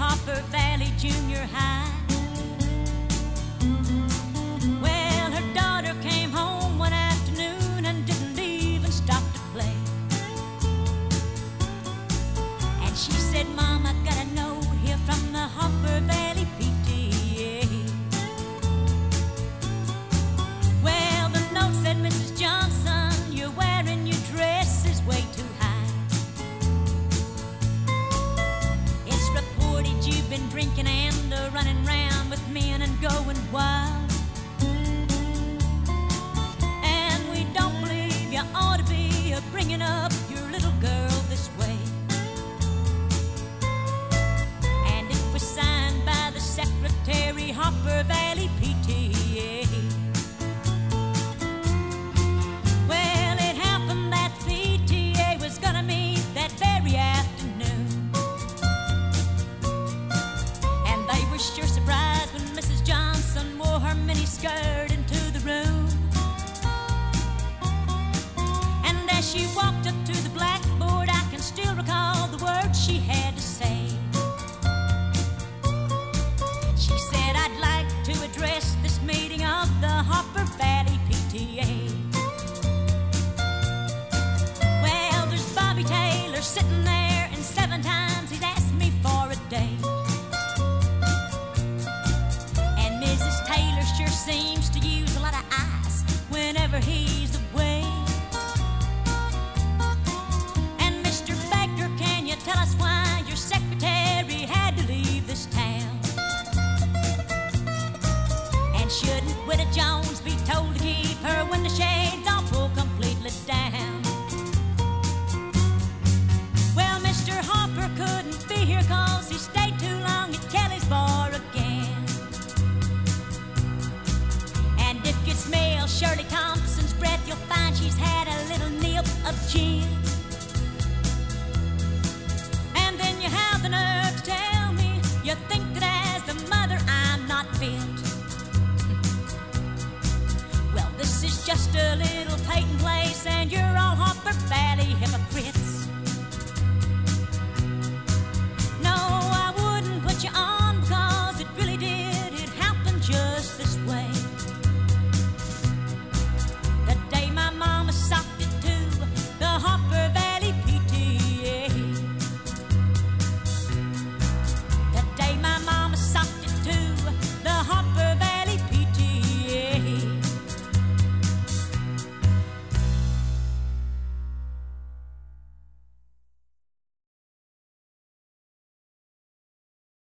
Hopper Valley Junior High. Well, her daughter came home one afternoon and didn't even stop to play. And she said, "Mom, I got a note here from the Hopper Valley PTA." Well, the note said, "Mrs. Johnson, you're wearing your dress is way too high. It's reported you've been drinking and running round with men and going wild. And we don't believe you ought to be bringing up your little girl this way." And it was signed by the Secretary, Hopper Valley PTA. Well, it happened that the PTA was gonna meet that very afternoon. And they were sure surprised when Mrs. Johnson wore her miniskirt into the room. And as she walked up to the blackboard, I can still recall the words she had to say. She said, "I'd like to address this meeting of the Hopper Valley PTA. Well, there's Bobby Taylor sitting there, and 7 times he's asked me for a date. And Mrs. Taylor sure seems to use a lot of ice whenever he's away. And Mr. Baker, can you tell us why your secretary had to leave this town? And shouldn't Widow Jones be told to keep her window shades all pulled completely down?" Well, Mr. Hopper couldn't be here 'cause he stayed too long at Kelly's bar again. And if you smell Shirley Thompson's breath, you'll find she's had a little nip of gin. And then you have the nerve to tell me you think